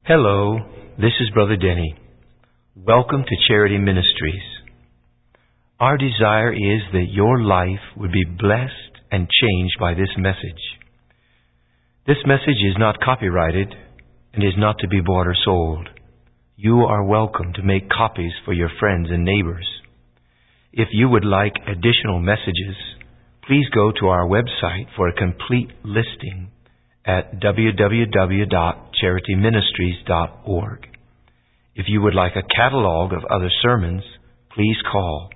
Hello, this is Brother Denny. Welcome to Charity Ministries. Our desire is that your life would be blessed and changed by this message. This message is not copyrighted and is not to be bought or sold. You are welcome to make copies for your friends and neighbors. If you would like additional messages, please go to our website for a complete listing at www.charityministries.org. If you would like a catalog of other sermons, please call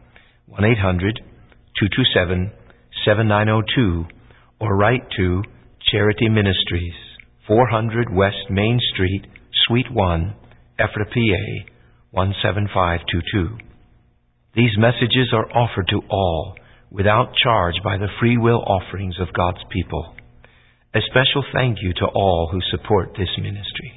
1-800-227-7902 or write to Charity Ministries, 400 West Main Street, Suite 1, Ephrata, PA 17522. These messages are offered to all without charge by the free will offerings of God's people. A special thank you to all who support this ministry.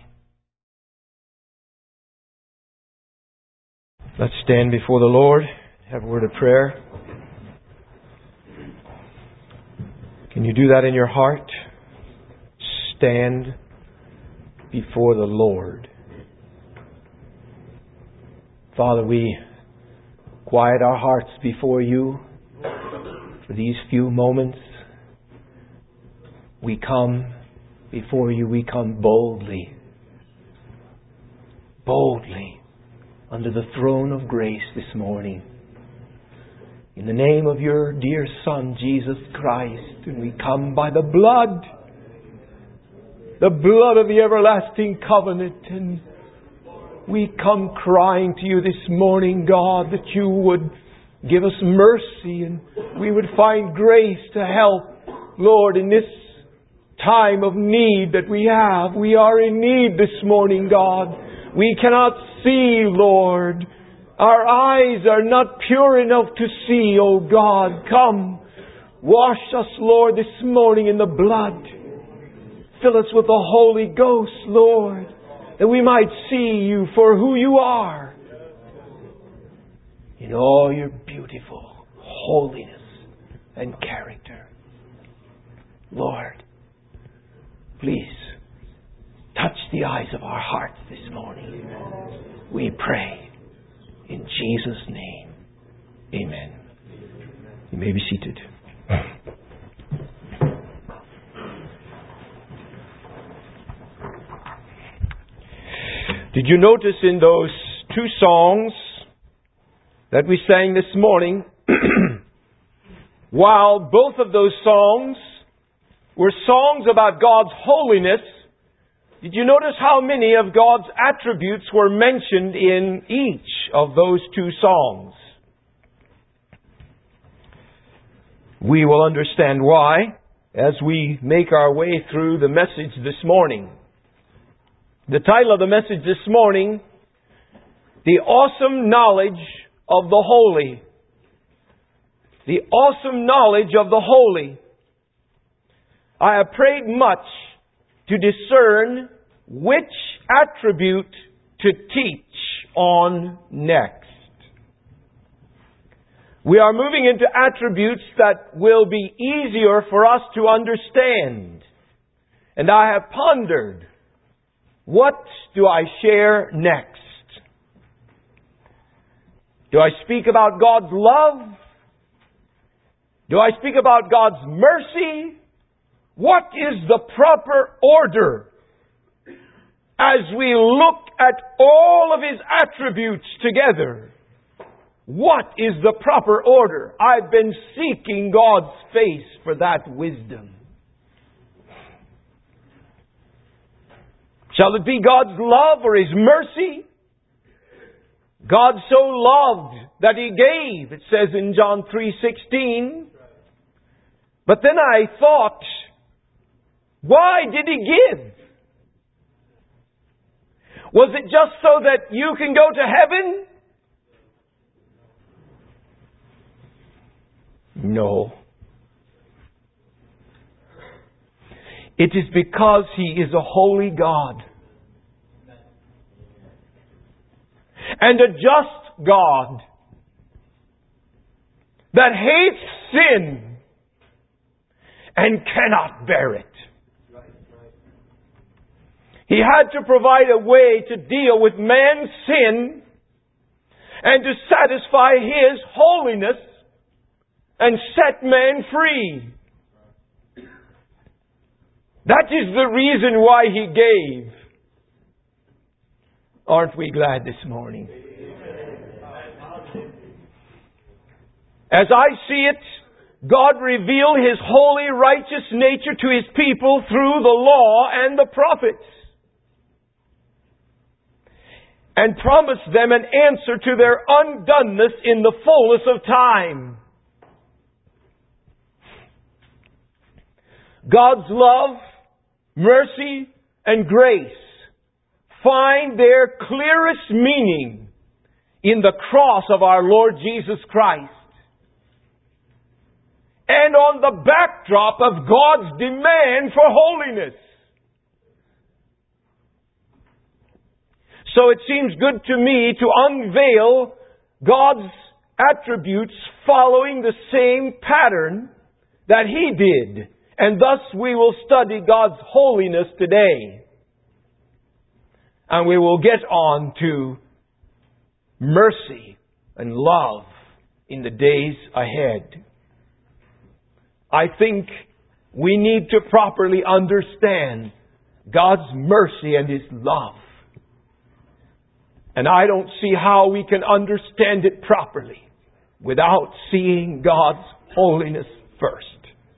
Let's stand before the Lord, have a word of prayer. Can you do that in your heart? Stand before the Lord. Father, we quiet our hearts before you for these few moments. We come before you, we come boldly under the throne of grace this morning. In the name of your dear Son, Jesus Christ, and we come by the blood of the everlasting covenant, and we come crying to you this morning, God, that you would give us mercy and we would find grace to help, Lord, in this time of need that we have. We are in need this morning, God. We cannot see, Lord. Our eyes are not pure enough to see, oh God. Come, wash us, Lord, this morning in the blood. Fill us with the Holy Ghost, Lord, that we might see you for who you are in all your beautiful holiness and character. Lord, please touch the eyes of our hearts this morning. We pray in Jesus' name. Amen. You may be seated. Did you notice in those two songs that we sang this morning, while both of those songs were songs about God's holiness, did you notice how many of God's attributes were mentioned in each of those two songs? We will understand why as we make our way through the message this morning. The title of the message this morning, The Awesome Knowledge of the Holy. The Awesome Knowledge of the Holy. I have prayed much to discern which attribute to teach on next. We are moving into attributes that will be easier for us to understand. And I have pondered, what do I share next? Do I speak about God's love? Do I speak about God's mercy? What is the proper order as we look at all of His attributes together? What is the proper order? I've been seeking God's face for that wisdom. Shall it be God's love or His mercy? God so loved that He gave, it says in John 3:16. But then I thought, why did He give? Was it just so that you can go to heaven? No. It is because He is a holy God and a just God that hates sin and cannot bear it. He had to provide a way to deal with man's sin and to satisfy His holiness and set man free. That is the reason why He gave. Aren't we glad this morning? As I see it, God revealed His holy, righteous nature to His people through the law and the prophets, and promised them an answer to their undoneness in the fullness of time. God's love, mercy, and grace find their clearest meaning in the cross of our Lord Jesus Christ, and on the backdrop of God's demand for holiness. So it seems good to me to unveil God's attributes following the same pattern that He did. And thus we will study God's holiness today. And we will get on to mercy and love in the days ahead. I think we need to properly understand God's mercy and His love. And I don't see how we can understand it properly without seeing God's holiness first.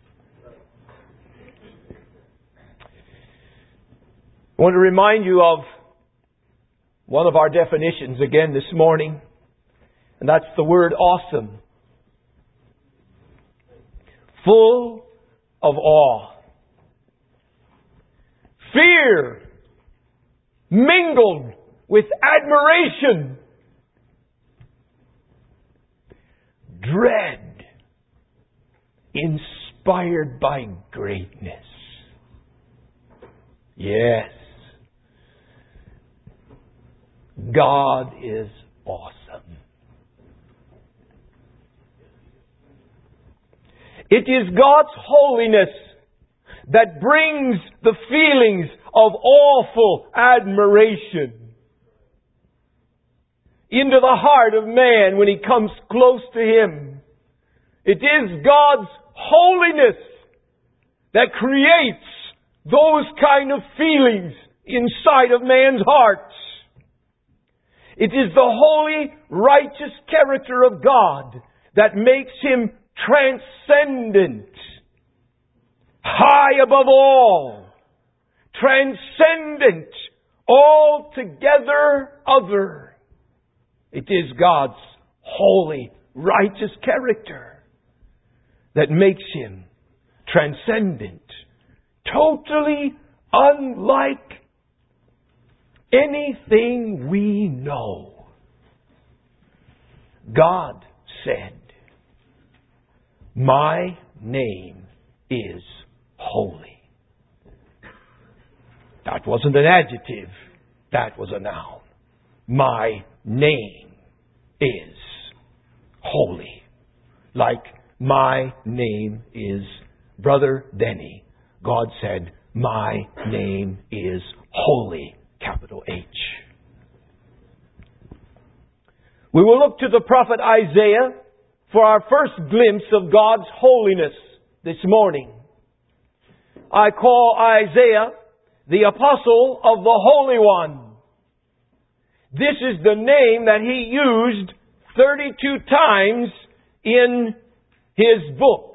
I want to remind you of one of our definitions again this morning, and that's the word awesome. Full of awe. Fear mingled with admiration. Dread inspired by greatness. Yes. God is awesome. It is God's holiness that brings the feelings of awful admiration into the heart of man when he comes close to Him. It is God's holiness that creates those kind of feelings inside of man's heart. It is the holy, righteous character of God that makes Him transcendent, high above all, transcendent, altogether other. It is God's holy, righteous character that makes Him transcendent, totally unlike anything we know. God said, "My name is holy." That wasn't an adjective. That was a noun. My name is holy. Like my name is Brother Denny. God said, "My name is holy." Capital H. We will look to the prophet Isaiah for our first glimpse of God's holiness this morning. I call Isaiah the apostle of the Holy One. This is the name that he used 32 times in his book.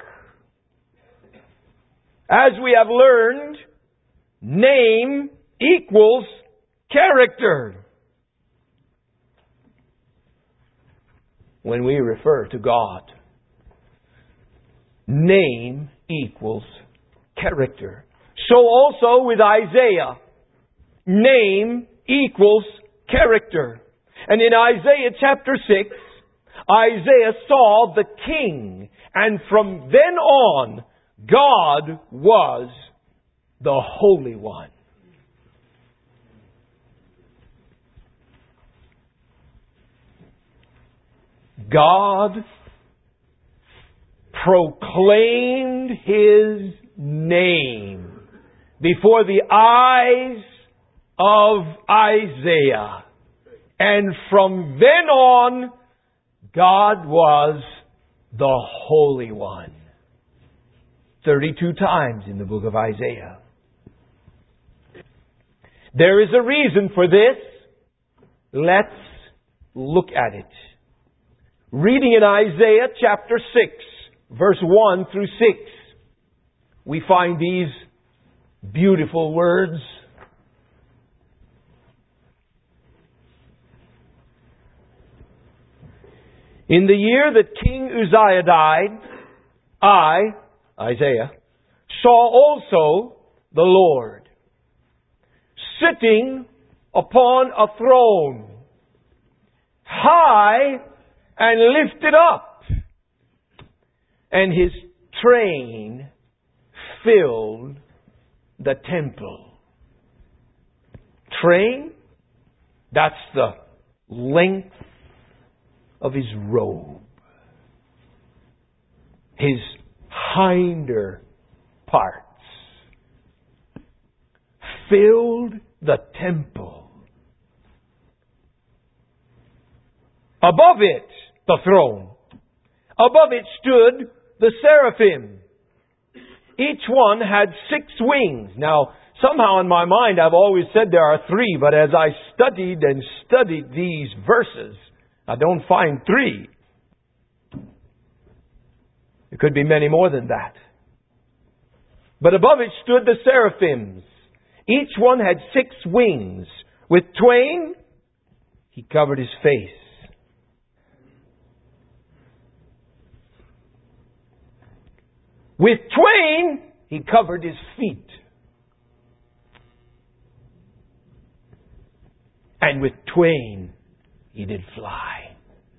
As we have learned, name equals character. When we refer to God, name equals character. So also with Isaiah, name equals character. And in Isaiah chapter 6, Isaiah saw the King, and from then on, God was the Holy One. God proclaimed His name before the eyes of Isaiah. And from then on, God was the Holy One. 32 times in the book of Isaiah. There is a reason for this. Let's look at it. Reading in Isaiah chapter 6, verse 1 through 6, we find these beautiful words. In the year that King Uzziah died, I, Isaiah, saw also the Lord sitting upon a throne, high and lifted up, and His train filled the temple. Train, that's the length of His robe. His hinder parts filled the temple. Above it, the throne. Above it stood the seraphim. Each one had 6 wings. Now, somehow in my mind I've always said there are 3, but as I studied and studied these verses, I don't find 3. It could be many more than that. But above it stood the seraphims. Each one had 6 wings. With twain, He covered His face. With twain, He covered His feet. And with twain, He did fly.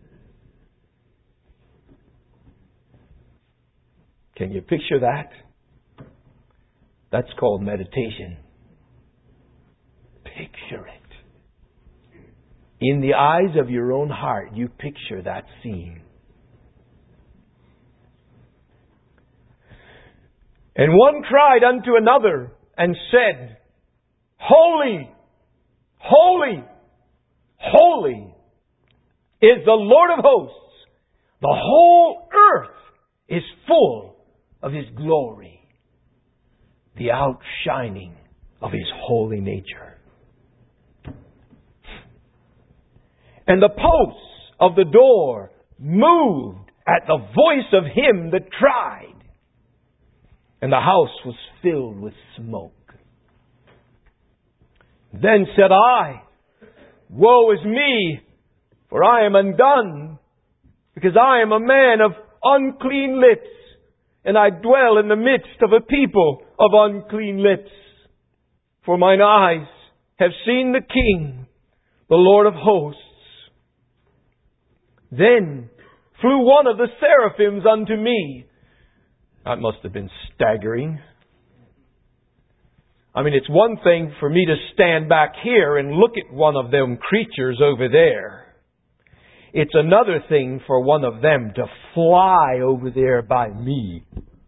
Can you picture that? That's called meditation. Picture it. In the eyes of your own heart, you picture that scene. And one cried unto another and said, Holy, holy, holy is the Lord of hosts. The whole earth is full of His glory, the outshining of His holy nature. And the posts of the door moved at the voice of him that cried, and the house was filled with smoke. Then said I, Woe is me, for I am undone, because I am a man of unclean lips, and I dwell in the midst of a people of unclean lips. For mine eyes have seen the King, the Lord of hosts. Then flew one of the seraphims unto me. That must have been staggering. I mean, it's one thing for me to stand back here and look at one of them creatures over there. It's another thing for one of them to fly over there by me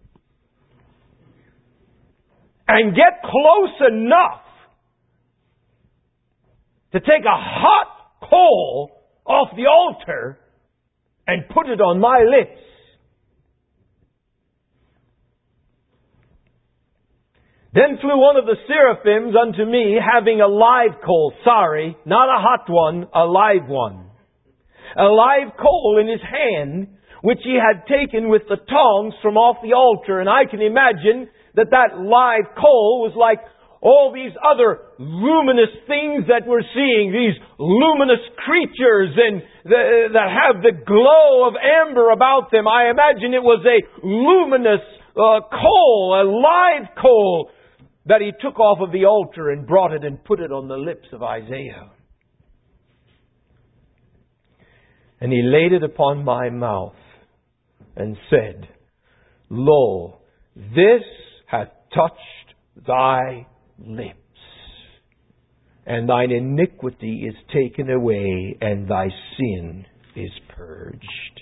and get close enough to take a hot coal off the altar and put it on my lips. Then flew one of the seraphims unto me, having a live coal. Sorry, not a hot one, a live one. A live coal in his hand, which he had taken with the tongs from off the altar. And I can imagine that that live coal was like all these other luminous things that we're seeing, these luminous creatures and that have the glow of amber about them. I imagine it was a luminous coal, a live coal, that he took off of the altar and brought it and put it on the lips of Isaiah. And he laid it upon my mouth and said, Lo, this hath touched thy lips, and thine iniquity is taken away, and thy sin is purged.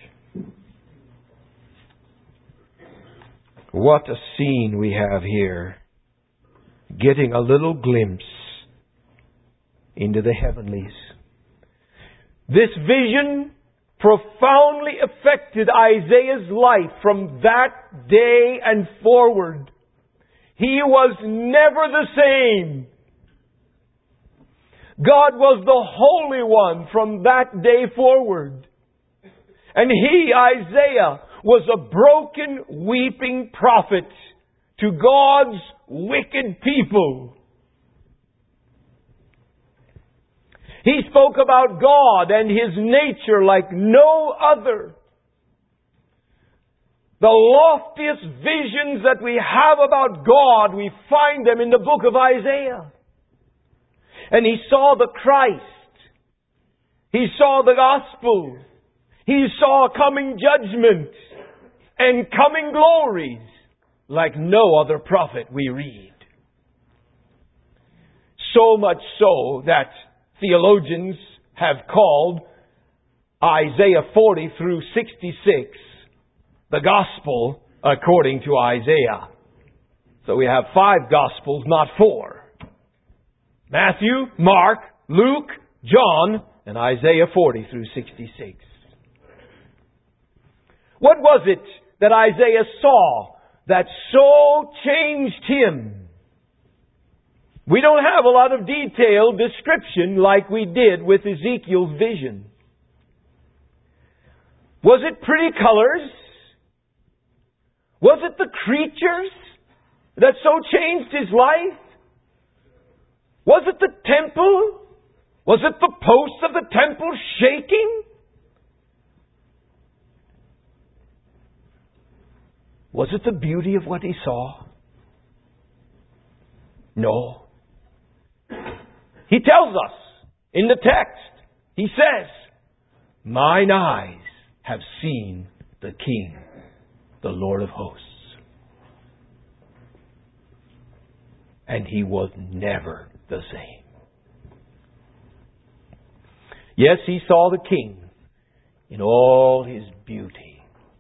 What a scene we have here. Getting a little glimpse into the heavenlies. This vision profoundly affected Isaiah's life from that day and forward. He was never the same. God was the Holy One from that day forward. And he, Isaiah, was a broken, weeping prophet to God's wicked people. He spoke about God and His nature like no other. The loftiest visions that we have about God, we find them in the book of Isaiah. And he saw the Christ. He saw the gospel. He saw coming judgment and coming glories like no other prophet we read. So much so that theologians have called Isaiah 40 through 66 the gospel according to Isaiah. So we have 5 gospels, not 4. Matthew, Mark, Luke, John, and Isaiah 40 through 66. What was it that Isaiah saw that so changed him? We don't have a lot of detailed description like we did with Ezekiel's vision. Was it pretty colors? Was it the creatures that so changed his life? Was it the temple? Was it the posts of the temple shaking? Was it the beauty of what he saw? No. He tells us in the text, he says, "Mine eyes have seen the King, the Lord of hosts." And he was never the same. Yes, he saw the King in all his beauty.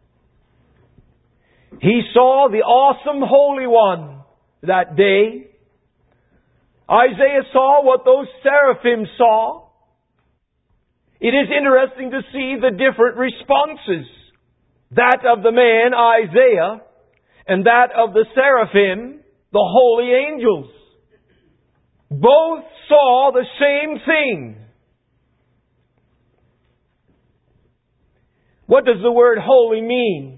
He saw the awesome Holy One that day. Isaiah saw what those seraphim saw. It is interesting to see the different responses. That of the man, Isaiah, and that of the seraphim, the holy angels. Both saw the same thing. What does the word holy mean?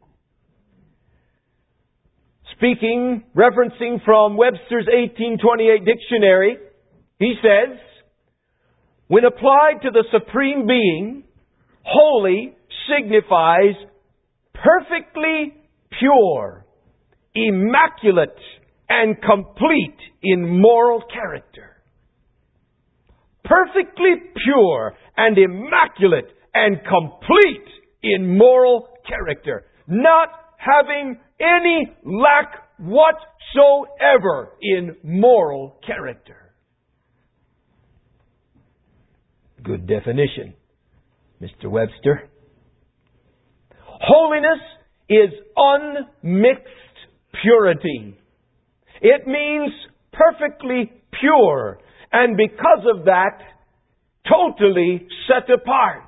Speaking, referencing from Webster's 1828 dictionary, he says, when applied to the Supreme Being, holy signifies perfectly pure, immaculate, and complete in moral character. Perfectly pure and immaculate and complete in moral character. Not having any lack whatsoever in moral character. Good definition, Mr. Webster. Holiness is unmixed purity. It means perfectly pure, and because of that, totally set apart.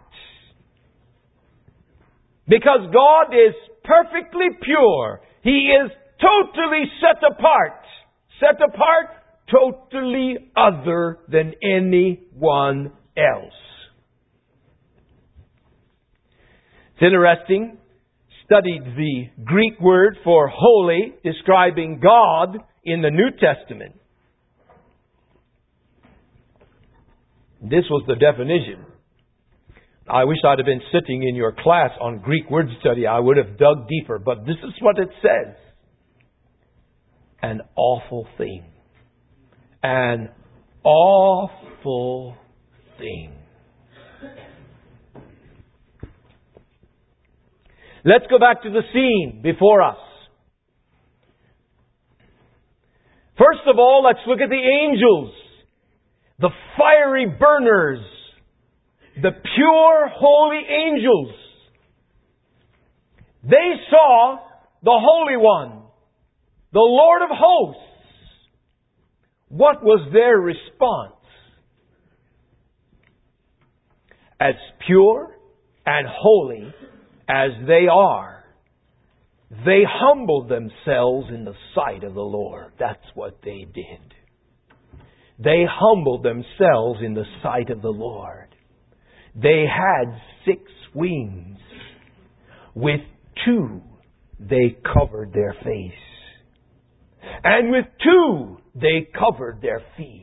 Because God is perfectly pure, He is totally set apart. Set apart, totally other than anyone else. It's interesting. Studied the Greek word for holy, describing God in the New Testament. This was the definition. I wish I'd have been sitting in your class on Greek word study. I would have dug deeper. But this is what it says. An awful thing. An awful thing. Let's go back to the scene before us. First of all, let's look at the angels. The fiery burners. The pure, holy angels. They saw the Holy One, the Lord of hosts. What was their response? as pure and holy as they are, they humbled themselves in the sight of the Lord. That's what they did. They humbled themselves in the sight of the Lord. They had 6 wings. With 2, they covered their face. And with 2, they covered their feet.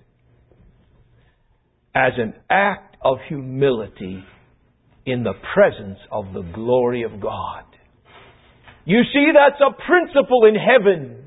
As an act of humility in the presence of the glory of God. You see, that's a principle in heaven.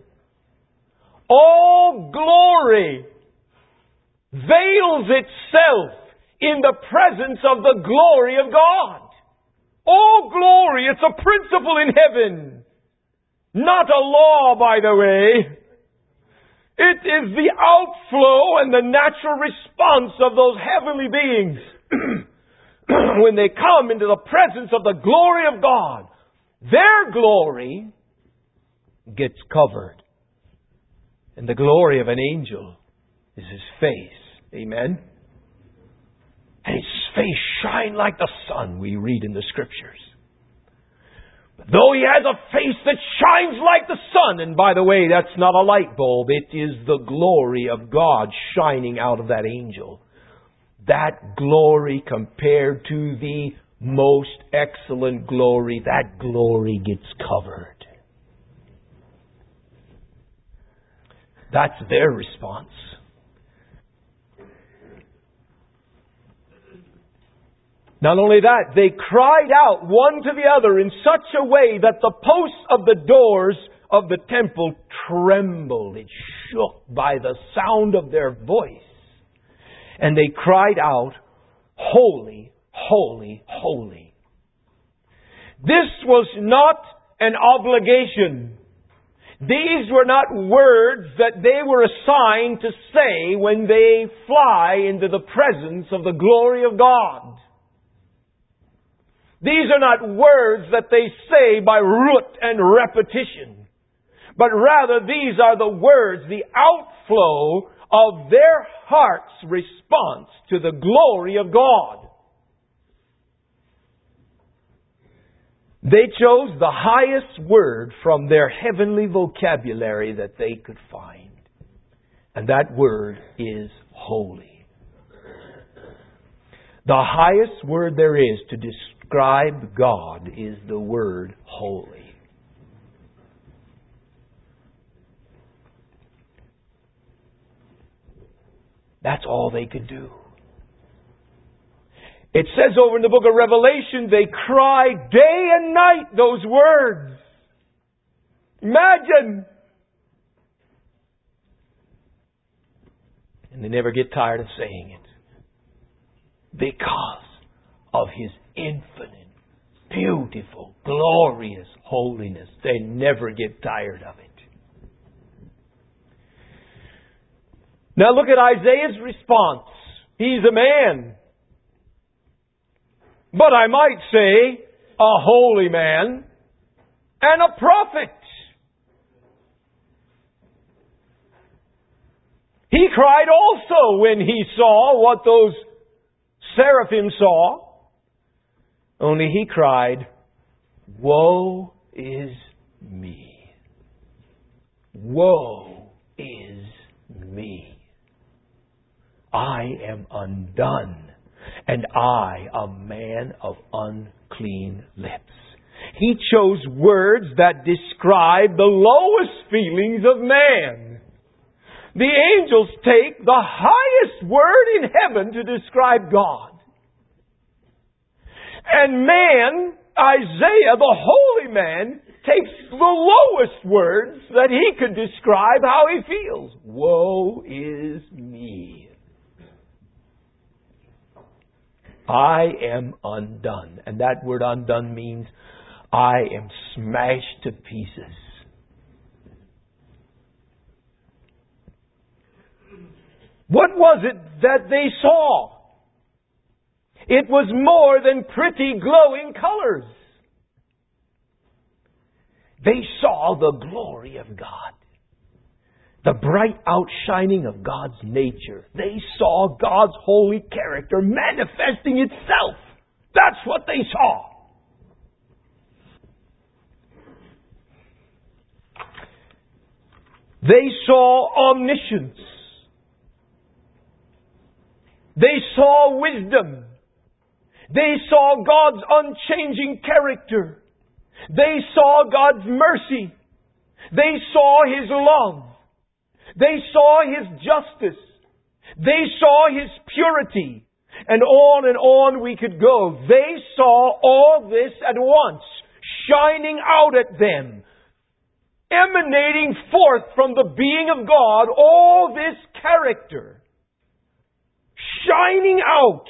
All glory veils itself in the presence of the glory of God. All glory, it's a principle in heaven. Not a law, by the way. It is the outflow and the natural response of those heavenly beings. When they come into the presence of the glory of God, their glory gets covered. And the glory of an angel is his face. Amen? And his face shine like the sun, we read in the Scriptures. But though he has a face that shines like the sun, and by the way, that's not a light bulb, it is the glory of God shining out of that angel. That glory compared to the most excellent glory, that glory gets covered. That's their response. Not only that, they cried out one to the other in such a way that the posts of the doors of the temple trembled. It shook by the sound of their voice. And they cried out, "Holy, holy, holy." This was not an obligation. These were not words that they were assigned to say when they fly into the presence of the glory of God. These are not words that they say by rote and repetition, but rather these are the words, the outflow of their heart's response to the glory of God. They chose the highest word from their heavenly vocabulary that they could find. And that word is holy. The highest word there is to describe God is the word holy. That's all they could do. It says over in the book of Revelation, they cried day and night those words. Imagine! And they never get tired of saying it. Because of His infinite, beautiful, glorious holiness. They never get tired of it. Now look at Isaiah's response. He's a man. But I might say, a holy man and a prophet. He cried also when he saw what those seraphim saw. Only he cried, "Woe is me. Woe is me. I am undone, and I, a man of unclean lips." He chose words that describe the lowest feelings of man. The angels take the highest word in heaven to describe God. And man, Isaiah, the holy man, takes the lowest words that he could describe how he feels. Woe is me. I am undone. And that word undone means I am smashed to pieces. What was it that they saw? It was more than pretty glowing colors. They saw the glory of God. The bright outshining of God's nature. They saw God's holy character manifesting itself. That's what they saw. They saw omniscience. They saw wisdom. They saw God's unchanging character. They saw God's mercy. They saw His love. They saw His justice. They saw His purity. And on we could go. They saw all this at once, shining out at them, emanating forth from the being of God, all this character, shining out.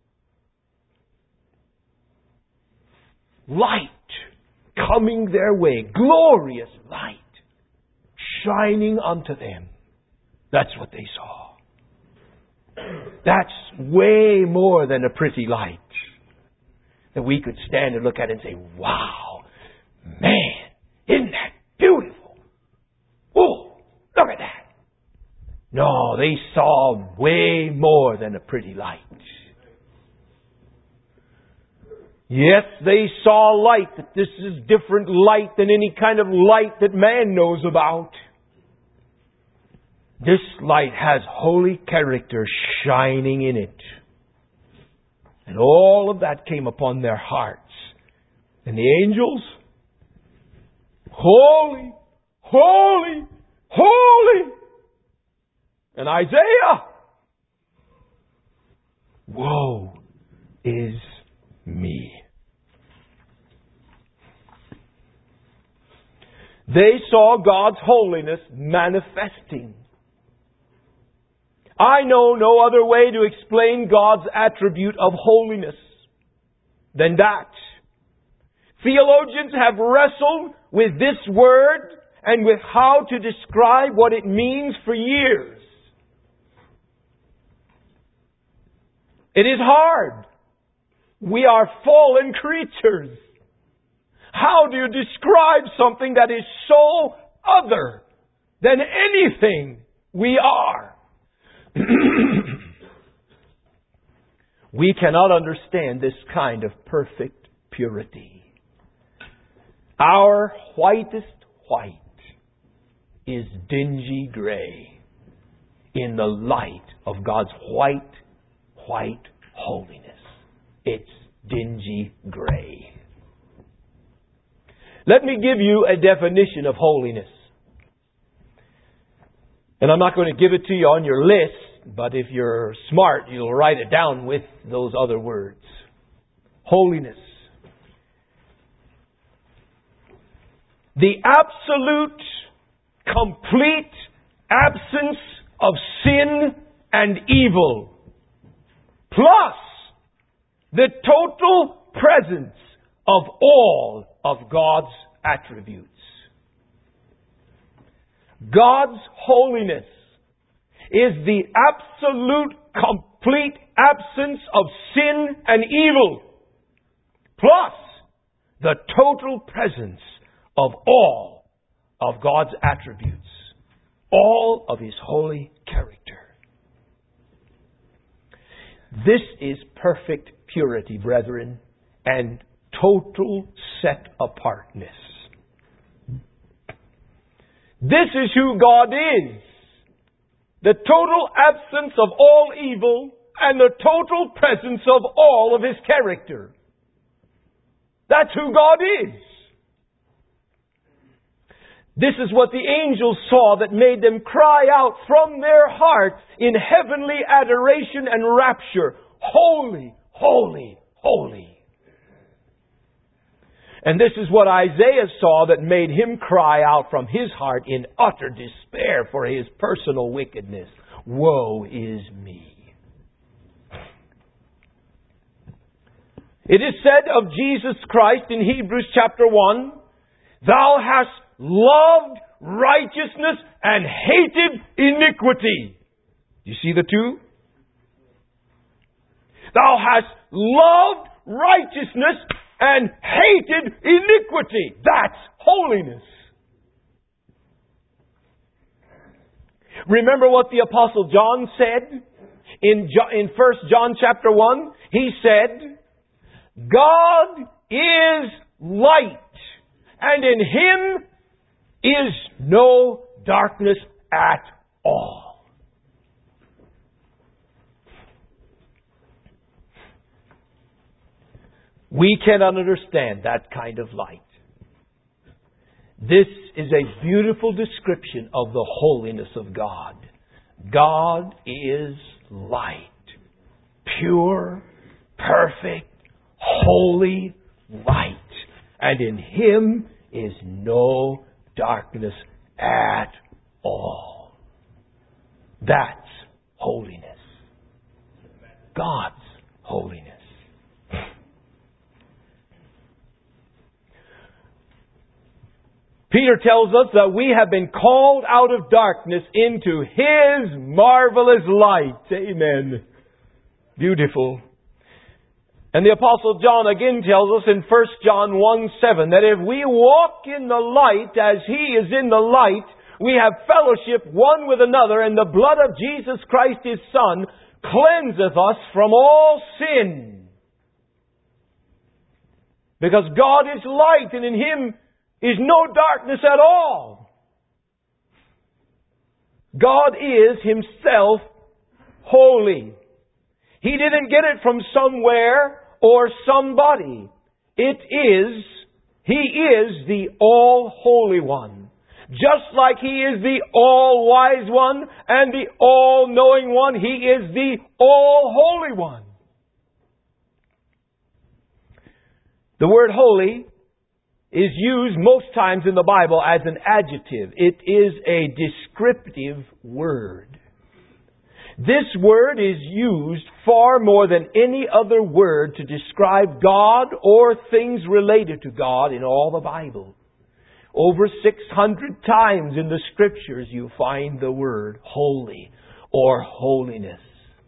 Light coming their way, glorious light, shining unto them. That's what they saw. That's way more than a pretty light that we could stand and look at and say, wow, man, isn't that beautiful? Oh, look at that. No, they saw way more than a pretty light. Yes, they saw light, that this is different light than any kind of light that man knows about. This light has holy character shining in it. And all of that came upon their hearts. And the angels, holy, holy, holy. And Isaiah, woe is me. They saw God's holiness manifesting. I know no other way to explain God's attribute of holiness than that. Theologians have wrestled with this word and with how to describe what it means for years. It is hard. We are fallen creatures. How do you describe something that is so other than anything we are? We cannot understand this kind of perfect purity. Our whitest white is dingy gray in the light of God's white holiness. It's dingy gray. Let me give you a definition of holiness. And I'm not going to give it to you on your list, but if you're smart, you'll write it down with those other words. Holiness. The absolute, complete absence of sin and evil, plus the total presence of all of God's attributes. God's holiness is the absolute, complete absence of sin and evil, plus the total presence of all of God's attributes, all of His holy character. This is perfect purity, brethren, and total set apartness. This is who God is. The total absence of all evil and the total presence of all of His character. That's who God is. This is what the angels saw that made them cry out from their heart in heavenly adoration and rapture, holy, holy, holy. And this is what Isaiah saw that made him cry out from his heart in utter despair for his personal wickedness. Woe is me. It is said of Jesus Christ in Hebrews chapter 1, Thou hast loved righteousness and hated iniquity. Do you see the two? Thou hast loved righteousness and hated iniquity. That's holiness. Remember what the Apostle John said in 1 John chapter 1? He said, God is light, and in Him is no darkness at all. We cannot understand that kind of light. This is a beautiful description of the holiness of God. God is light. Pure, perfect, holy light. And in Him is no darkness at all. That's holiness. God's holiness. Peter tells us that we have been called out of darkness into His marvelous light. Amen. Beautiful. And the Apostle John again tells us in 1 John 1:7 that if we walk in the light as He is in the light, we have fellowship one with another, and the blood of Jesus Christ His Son cleanseth us from all sin. Because God is light, and in Him is no darkness at all. God is Himself holy. He didn't get it from somewhere or somebody. He is the All-Holy One. Just like He is the All-Wise One and the All-Knowing One, He is the All-Holy One. The word holy is used most times in the Bible as an adjective. It is a descriptive word. This word is used far more than any other word to describe God or things related to God in all the Bible. Over 600 times in the Scriptures you find the word holy or holiness.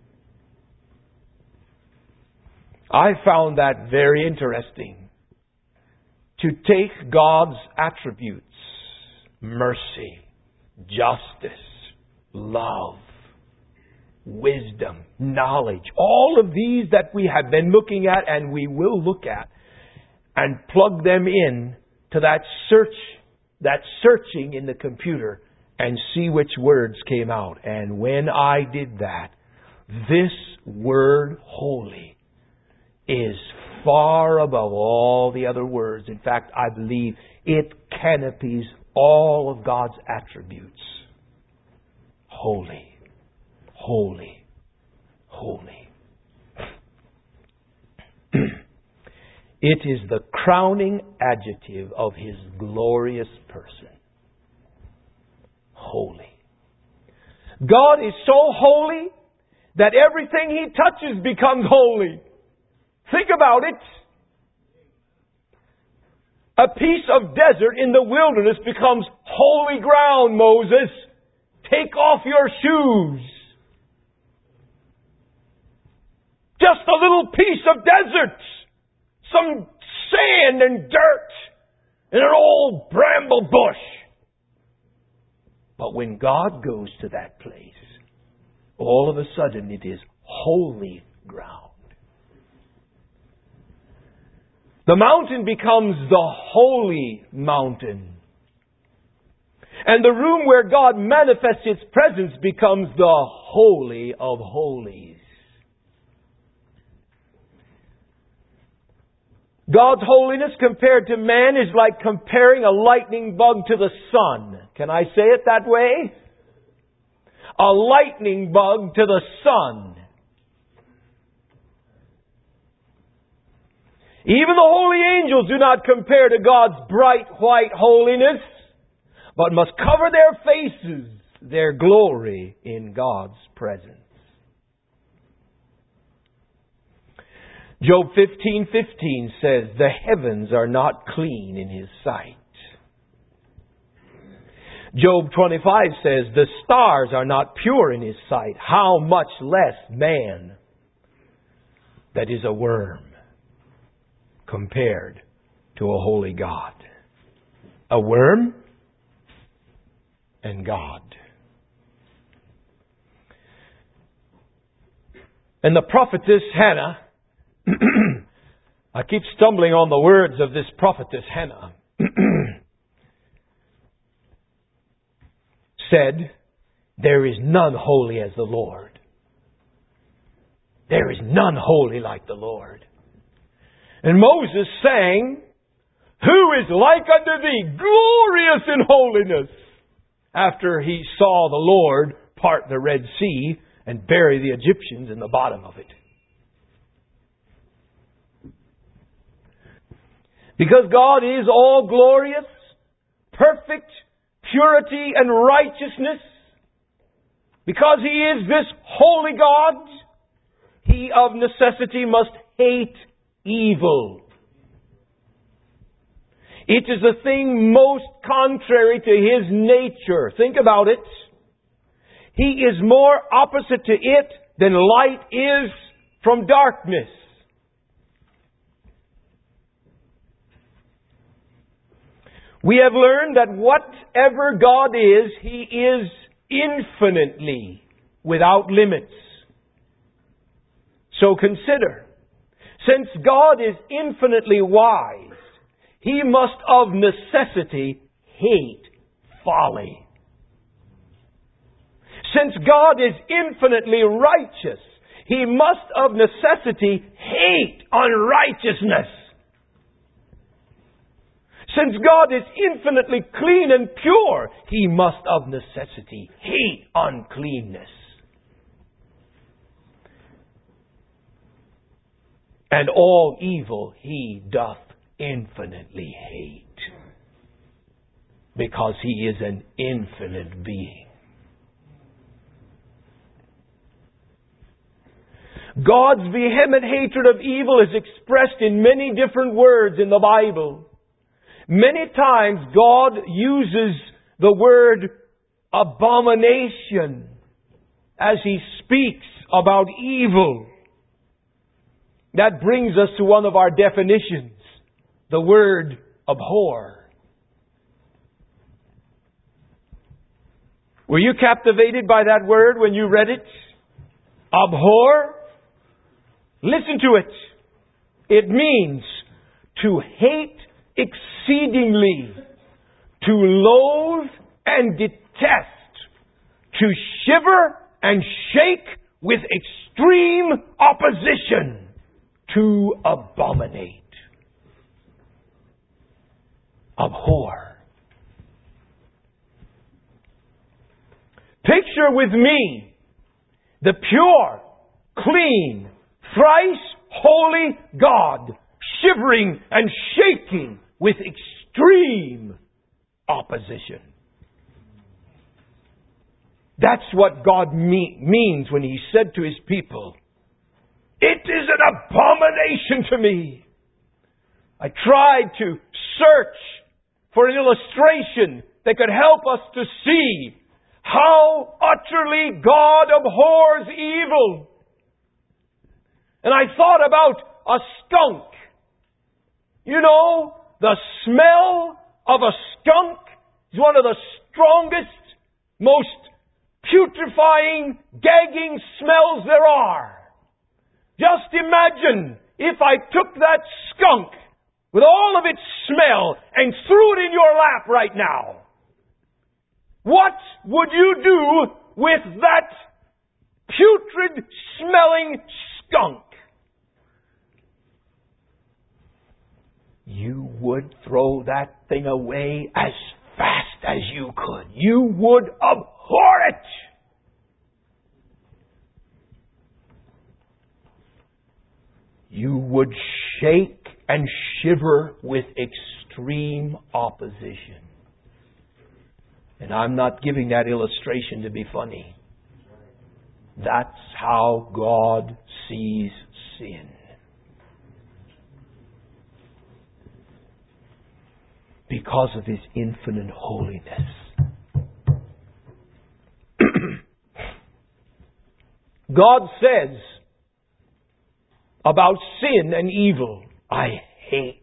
I found that very interesting. To take God's attributes, mercy, justice, love, wisdom, knowledge, all of these that we have been looking at and we will look at, and plug them in to that searching in the computer and see which words came out. And when I did that, this word holy is far above all the other words. In fact, I believe it canopies all of God's attributes. Holy, holy, holy. It is the crowning adjective of His glorious person. Holy. God is so holy that everything He touches becomes holy. Think about it. A piece of desert in the wilderness becomes holy ground, Moses. Take off your shoes. Just a little piece of desert. Some sand and dirt and an old bramble bush. But when God goes to that place, all of a sudden it is holy ground. The mountain becomes the holy mountain. And the room where God manifests His presence becomes the Holy of Holies. God's holiness compared to man is like comparing a lightning bug to the sun. Can I say it that way? A lightning bug to the sun. Even the holy angels do not compare to God's bright white holiness, but must cover their faces, their glory in God's presence. Job 15:15 says, "The heavens are not clean in His sight." Job 25 says, "The stars are not pure in His sight. How much less man that is a worm compared to a holy God." A worm and God. And the prophetess Hannah, I keep stumbling on the words of this prophetess Hannah, said, "There is none holy as the Lord. There is none holy like the Lord." And Moses sang, "Who is like unto thee, glorious in holiness?" after he saw the Lord part the Red Sea and bury the Egyptians in the bottom of it. Because God is all glorious, perfect, purity and righteousness, because He is this holy God, He of necessity must hate evil. It is a thing most contrary to His nature. Think about it. He is more opposite to it than light is from darkness. We have learned that whatever God is, He is infinitely without limits. So consider, since God is infinitely wise, He must of necessity hate folly. Since God is infinitely righteous, He must of necessity hate unrighteousness. Since God is infinitely clean and pure, He must of necessity hate uncleanness. And all evil He doth infinitely hate, because He is an infinite being. God's vehement hatred of evil is expressed in many different words in the Bible. Many times God uses the word abomination as He speaks about evil. That brings us to one of our definitions, the word abhor. Were you captivated by that word when you read it? Abhor? Listen to it. It means to hate exceedingly, to loathe and detest, to shiver and shake with extreme opposition, to abominate. Abhor. Picture with me the pure, clean, thrice holy God shivering and shaking with extreme opposition. That's what God means when He said to His people, "It is an abomination to me." I tried to search for an illustration that could help us to see how utterly God abhors evil. And I thought about a skunk. You know, the smell of a skunk is one of the strongest, most putrefying, gagging smells there are. Just imagine if I took that skunk with all of its smell and threw it in your lap right now. What would you do with that putrid smelling skunk? You would throw that thing away as fast as you could. You would abhor it. You would shake and shiver with extreme opposition. And I'm not giving that illustration to be funny. That's how God sees sin. Because of His infinite holiness. God says about sin and evil, I hate,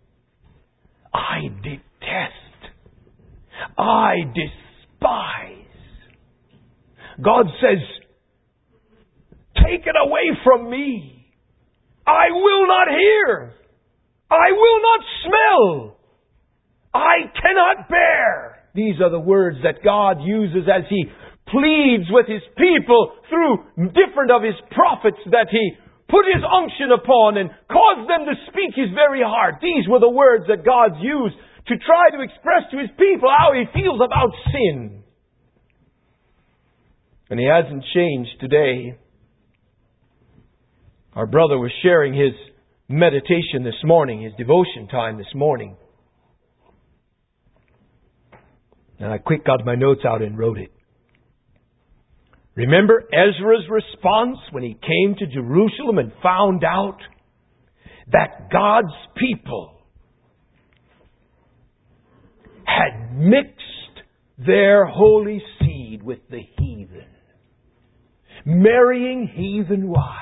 I detest, I despise. God says Take it away from me. I will not hear. I will not smell. I cannot bear. These are the words that God uses as He pleads with His people through different of His prophets that He put His unction upon and caused them to speak His very heart. These were the words that God used to try to express to His people how He feels about sin. And He hasn't changed today. Our brother was sharing his meditation this morning, his devotion time this morning. And I quick got my notes out and wrote it. Remember Ezra's response when he came to Jerusalem and found out that God's people had mixed their holy seed with the heathen, marrying heathen wives.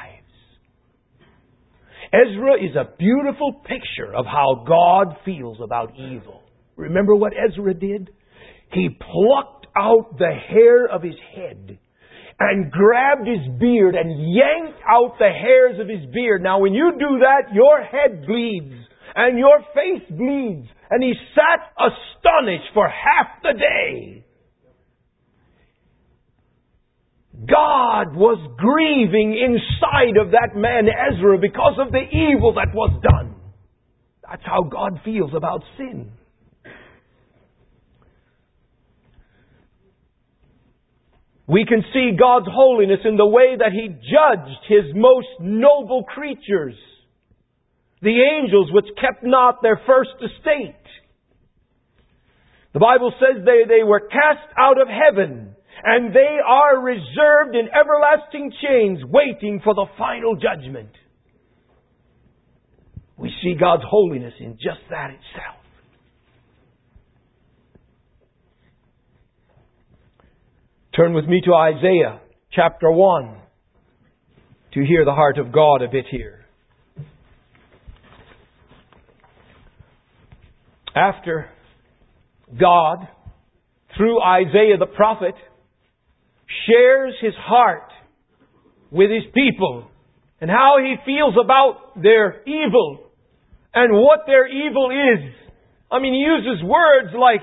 Ezra is a beautiful picture of how God feels about evil. Remember what Ezra did? He plucked out the hair of his head and grabbed his beard and yanked out the hairs of his beard. Now when you do that, your head bleeds and your face bleeds. And he sat astonished for half the day. God was grieving inside of that man Ezra because of the evil that was done. That's how God feels about sin. We can see God's holiness in the way that He judged His most noble creatures, the angels which kept not their first estate. The Bible says they were cast out of heaven, and they are reserved in everlasting chains, waiting for the final judgment. We see God's holiness in just that itself. Turn with me to Isaiah chapter 1 to hear the heart of God a bit here. After God, through Isaiah the prophet, shares His heart with His people and how He feels about their evil and what their evil is. I mean, He uses words like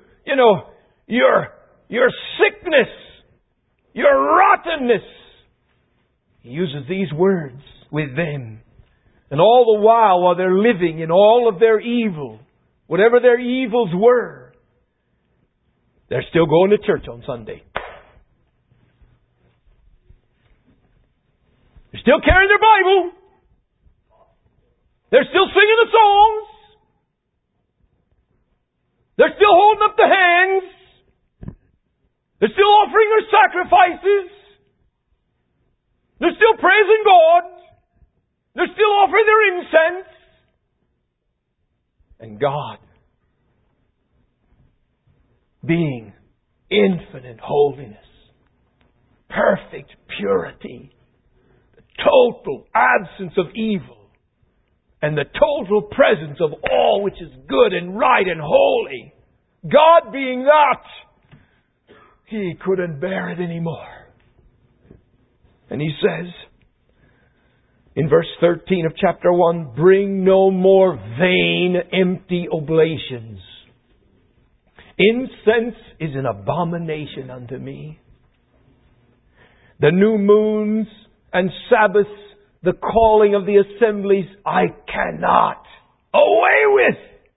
your sickness, your rottenness. He uses these words with them. And all the while they're living in all of their evil, whatever their evils were, they're still going to church on Sunday. They're still carrying their Bible. They're still singing the songs. They're still holding up the hands. They're still offering their sacrifices. They're still praising God. They're still offering their incense. And God, being infinite holiness, perfect purity, the total absence of evil, and the total presence of all which is good and right and holy, God being that, He couldn't bear it anymore. And He says, in verse 13 of chapter 1, bring no more vain, empty oblations. Incense is an abomination unto me. The new moons and Sabbaths, the calling of the assemblies, I cannot away with.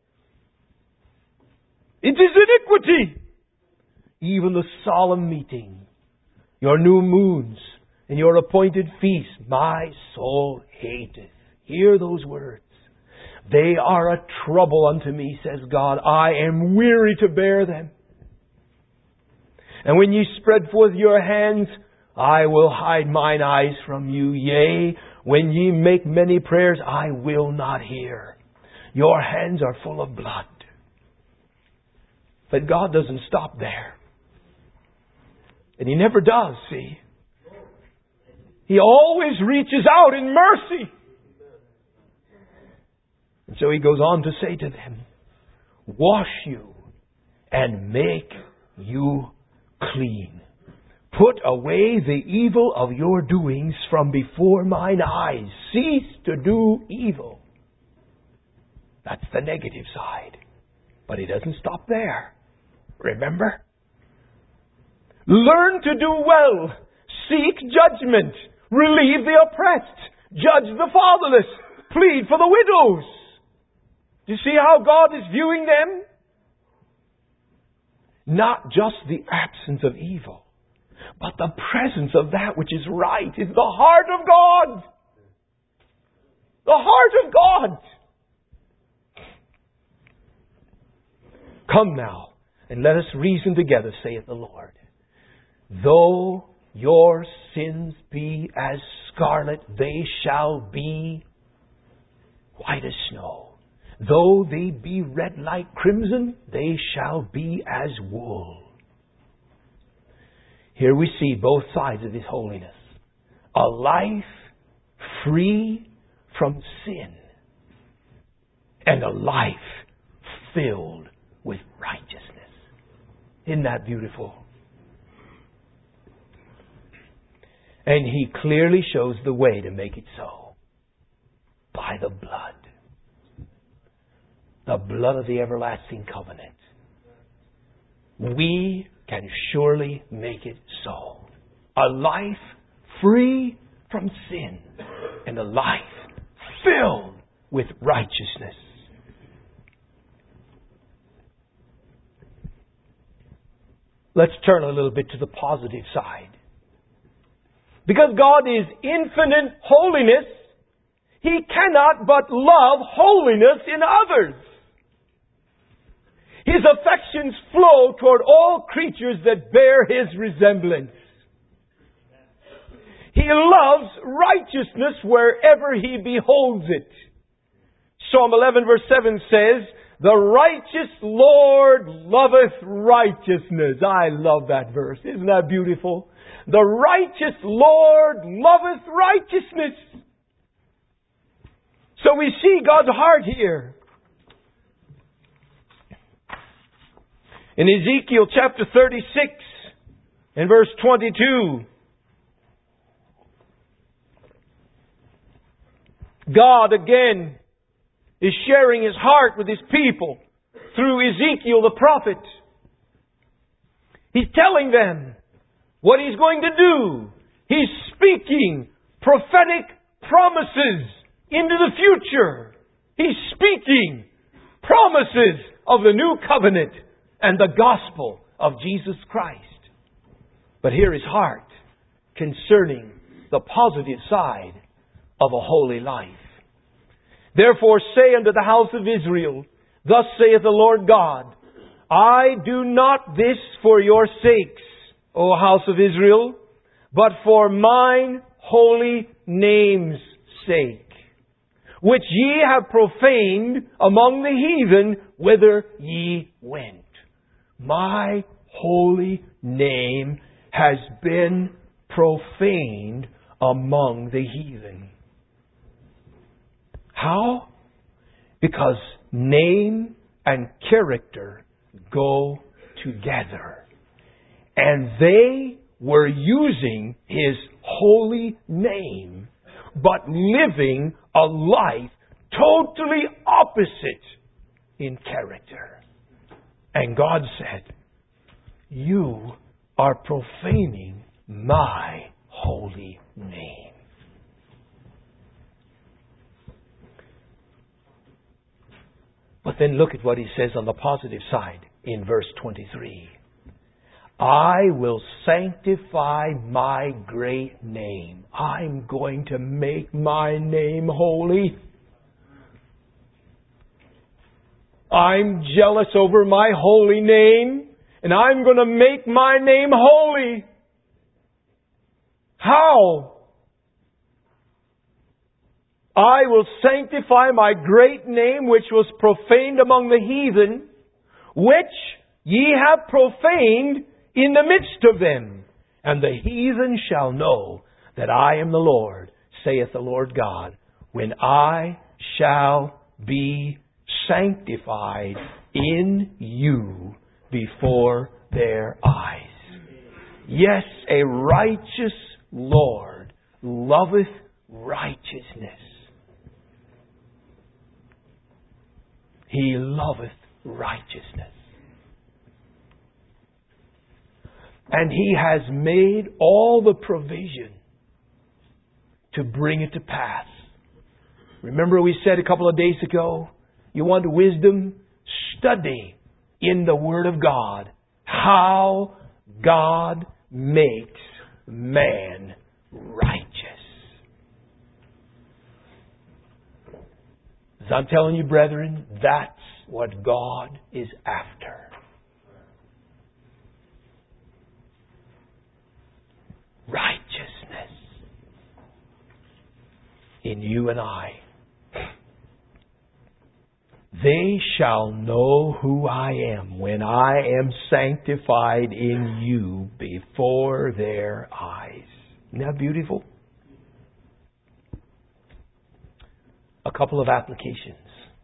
It is iniquity. Even the solemn meeting, your new moons, and your appointed feasts, my soul hateth. Hear those words. They are a trouble unto me, says God. I am weary to bear them. And when ye spread forth your hands, I will hide mine eyes from you. Yea, when ye make many prayers, I will not hear. Your hands are full of blood. But God doesn't stop there. And He never does, see. He always reaches out in mercy. And so He goes on to say to them, wash you and make you clean. Put away the evil of your doings from before mine eyes. Cease to do evil. That's the negative side. But He doesn't stop there. Remember? Learn to do well. Seek judgment. Relieve the oppressed. Judge the fatherless. Plead for the widows. Do you see how God is viewing them? Not just the absence of evil, but the presence of that which is right is the heart of God. The heart of God. Come now, and let us reason together, saith the Lord. Though your sins be as scarlet, they shall be white as snow. Though they be red like crimson, they shall be as wool. Here we see both sides of His holiness. A life free from sin, and a life filled with righteousness. Isn't that beautiful? And He clearly shows the way to make it so. By the blood. The blood of the everlasting covenant. We can surely make it so. A life free from sin and a life filled with righteousness. Let's turn a little bit to the positive side. Because God is infinite holiness, He cannot but love holiness in others. His affections flow toward all creatures that bear His resemblance. He loves righteousness wherever He beholds it. Psalm 11 verse 7 says, the righteous Lord loveth righteousness. I love that verse. Isn't that beautiful? The righteous Lord loveth righteousness. So we see God's heart here. In Ezekiel chapter 36 and verse 22, God again is sharing His heart with His people through Ezekiel the prophet. He's telling them what He's going to do. He's speaking prophetic promises into the future. He's speaking promises of the new covenant and the gospel of Jesus Christ. But here is heart concerning the positive side of a holy life. Therefore say unto the house of Israel, thus saith the Lord God, I do not this for your sakes, O house of Israel, but for mine holy name's sake, which ye have profaned among the heathen whither ye went. My holy name has been profaned among the heathen. How? Because name and character go together. And they were using His holy name, but living a life totally opposite in character. And God said, you are profaning my holy name. But then look at what He says on the positive side in verse 23. I will sanctify my great name. I'm going to make my name holy. I'm jealous over my holy name, and I'm going to make my name holy. How? I will sanctify my great name, which was profaned among the heathen, which ye have profaned in the midst of them. And the heathen shall know that I am the Lord, saith the Lord God, when I shall be sanctified in you before their eyes. Yes, a righteous Lord loveth righteousness. He loveth righteousness. And He has made all the provision to bring it to pass. Remember we said a couple of days ago, you want wisdom? Study in the Word of God how God makes man righteous. As I'm telling you, brethren, that's what God is after. Righteousness in you and I. They shall know who I am when I am sanctified in you before their eyes. Isn't that beautiful? A couple of applications.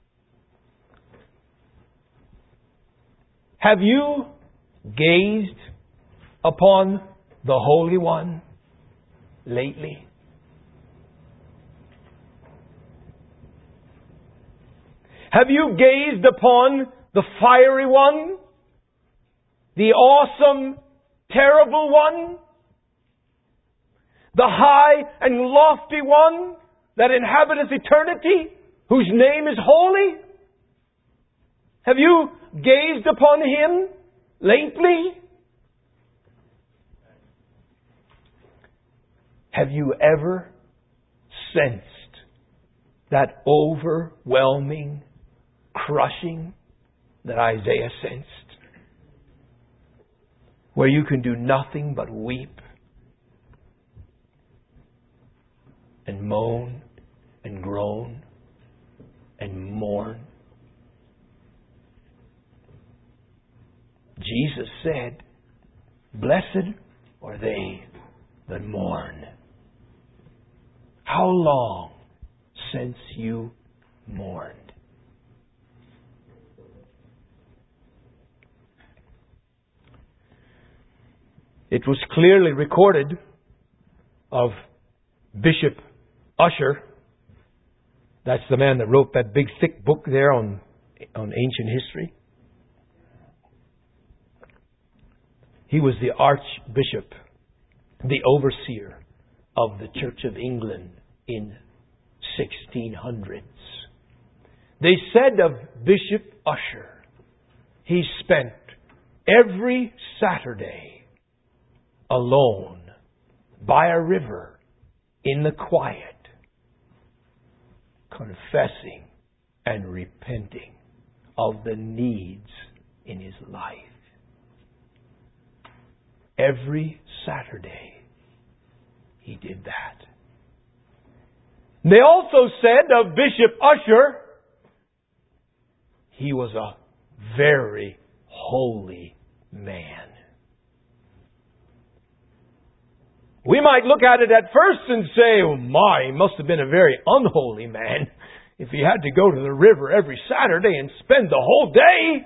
Have you gazed upon the Holy One lately? Have you gazed upon the fiery one? The awesome, terrible one? The high and lofty one that inhabiteth eternity, whose name is holy? Have you gazed upon Him lately? Have you ever sensed that overwhelming, crushing that Isaiah sensed? Where you can do nothing but weep and moan and groan and mourn. Jesus said, "Blessed are they that mourn." How long since you mourned? It was clearly recorded of Bishop Ussher. That's the man that wrote that big thick book there on ancient history. He was the Archbishop, the overseer of the Church of England in 1600s. They said of Bishop Ussher, he spent every Saturday alone by a river in the quiet, confessing and repenting of the needs in his life. Every Saturday he did that. They also said of Bishop Ussher, he was a very holy man. We might look at it at first and say, "Oh my, he must have been a very unholy man if he had to go to the river every Saturday and spend the whole day."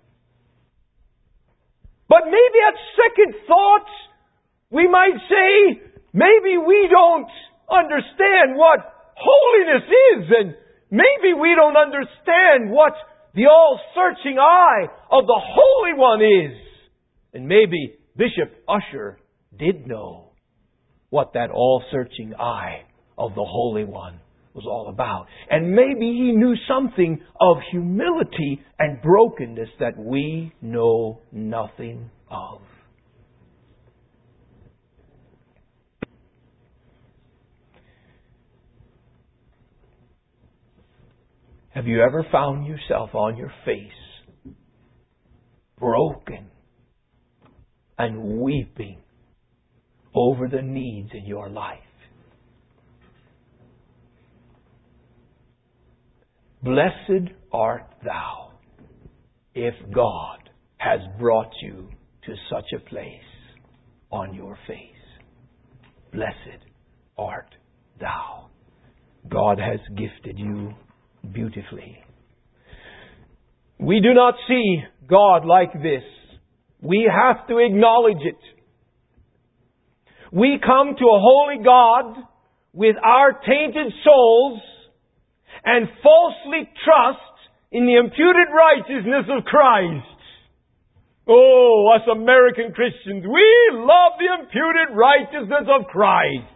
But maybe at second thought, we might say, maybe we don't understand what holiness is, and maybe we don't understand what the all-searching eye of the Holy One is. And maybe Bishop Ussher did know what that all-searching eye of the Holy One was all about. And maybe he knew something of humility and brokenness that we know nothing of. Have you ever found yourself on your face, broken and weeping over the needs in your life? Blessed art thou if God has brought you to such a place on your face. Blessed art thou. God has gifted you beautifully. We do not see God like this. We have to acknowledge it. We come to a holy God with our tainted souls and falsely trust in the imputed righteousness of Christ. Oh, us American Christians, we love the imputed righteousness of Christ.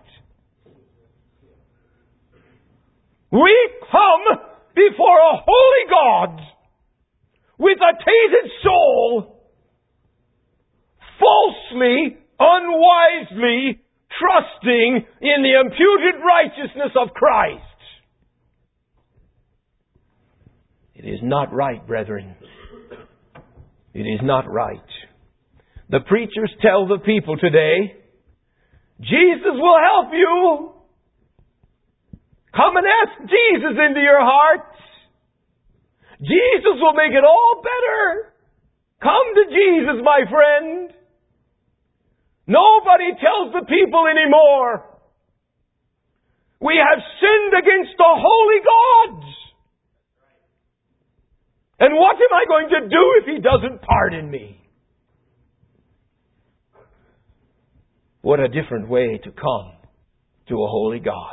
We come before a holy God with a tainted soul, falsely, unwisely trusting in the imputed righteousness of Christ. It is not right, brethren. It is not right. The preachers tell the people today, Jesus will help you. Come and ask Jesus into your heart. Jesus will make it all better. Come to Jesus, my friend. Nobody tells the people anymore. We have sinned against the holy God. And what am I going to do if He doesn't pardon me? What a different way to come to a holy God.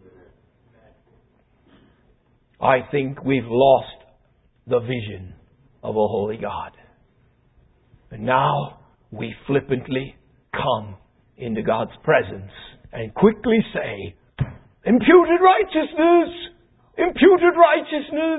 I think we've lost the vision of a holy God. And now we flippantly come into God's presence and quickly say, imputed righteousness! Imputed righteousness!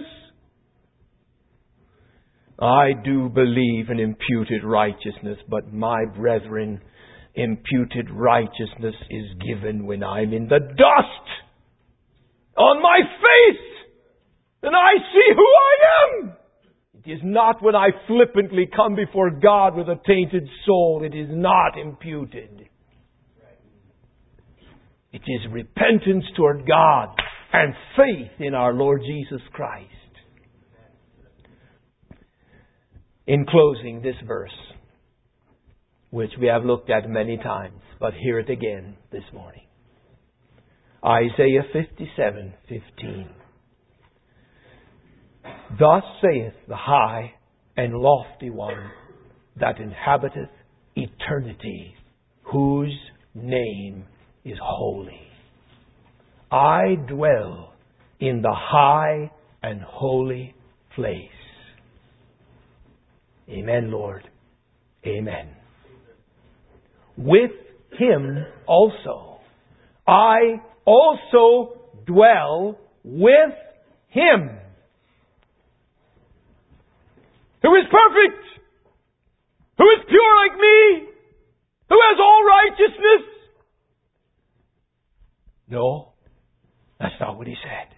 I do believe in imputed righteousness, but my brethren, imputed righteousness is given when I'm in the dust on my face and I see who I am. It is not when I flippantly come before God with a tainted soul. It is not imputed. It is repentance toward God and faith in our Lord Jesus Christ. In closing, this verse, which we have looked at many times, but hear it again this morning. Isaiah 57:15. Thus saith the high and lofty one that inhabiteth eternity, whose name is holy. I dwell in the high and holy place. Amen, Lord. Amen. With Him also. I also dwell with Him. Who is perfect? Who is pure like me? Who has all righteousness? No, that's not what He said.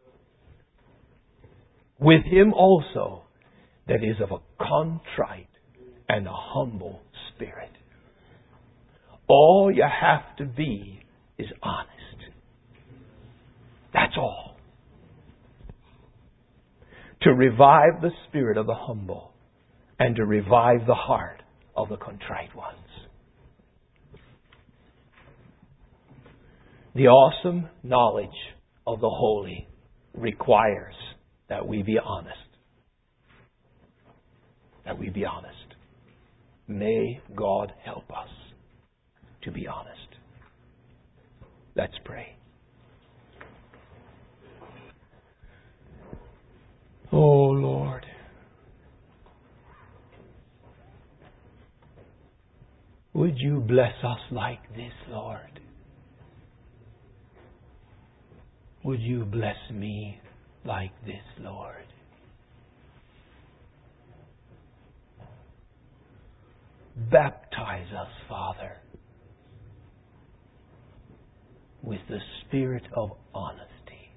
With Him also that is of a contrite and a humble spirit. All you have to be is honest. That's all. To revive the spirit of the humble and to revive the heart of the contrite ones. The awesome knowledge of the holy requires that we be honest. That we be honest. May God help us to be honest. Let's pray. Oh Lord, would You bless us like this, Lord? Would You bless me like this, Lord? Baptize us, Father, with the spirit of honesty.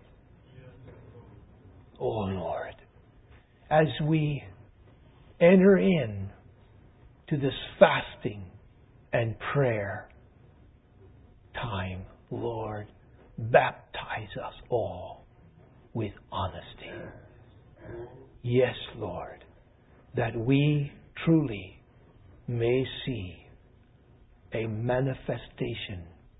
Oh Lord, as we enter in to this fasting and prayer time, Lord, baptize us all with honesty. Yes, Lord, that we truly may see a manifestation